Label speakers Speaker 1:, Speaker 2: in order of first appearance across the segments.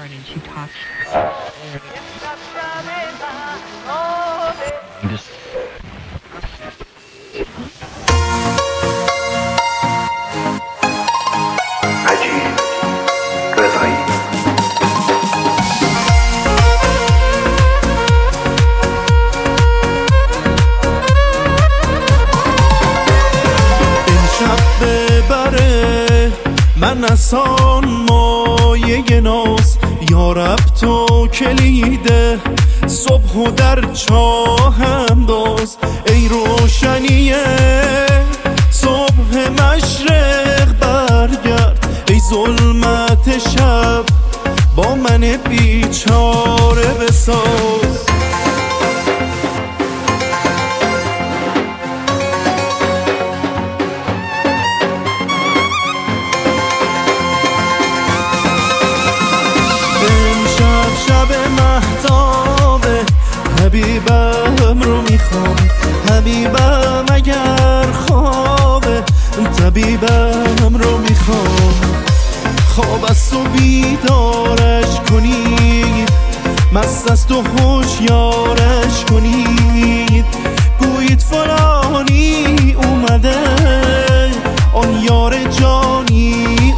Speaker 1: Lauren and she talks.
Speaker 2: Just
Speaker 3: عجیب رضایی
Speaker 4: امشب ببره من اصان مایه ناز یارب تو کلیده صبح و در چاه انداز ای روشنیه صبح مشرق برگرد ای ظلمت شب با من بیچاره بساز حبیبم رو میخوام حبیبم اگر خوابه طبیبم رو میخوام خواب از تو بیدارش کنید مست از تو هوشیارش کنید گویید فلانی اومده آن یار جانی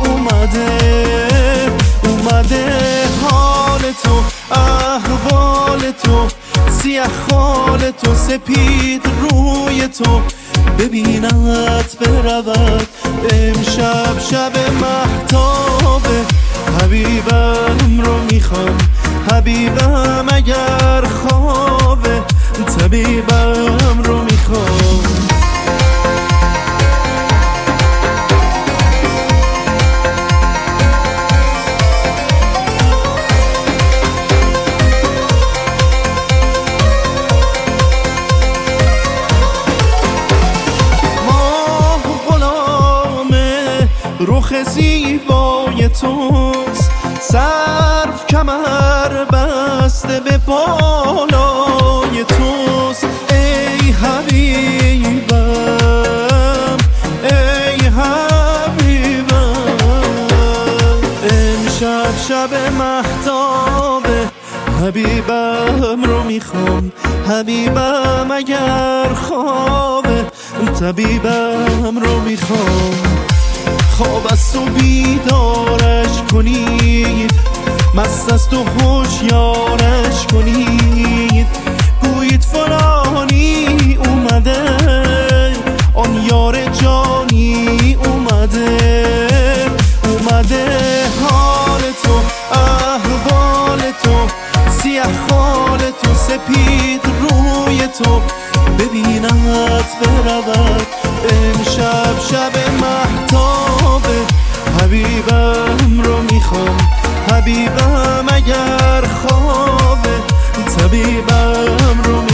Speaker 4: اومده حال تو احوال تو سیه خال تو سپید روی تو ببینت برود امشب شب مهتابه حبیبم رو میخوام حبیبم اگر خوابه طبیبم رو میخوام رخ زیبای توست صرف کمر بسته به بالای توست ای حبیبم ای حبیبم امشب شب مهتابه حبیبم رو میخوام حبیبم اگر خوابه طبیبم رو میخوام خواب از تو بیدارش کنید مست از تو هوشیارش کنید گویید فلانی اومده آن یار جانی اومده حال تو احوال تو سیه خال تو سپید روی تو ببینت برود امشب شب مهتابه حبیبم رو میخوام حبیبم اگر خوابه طبیبم رو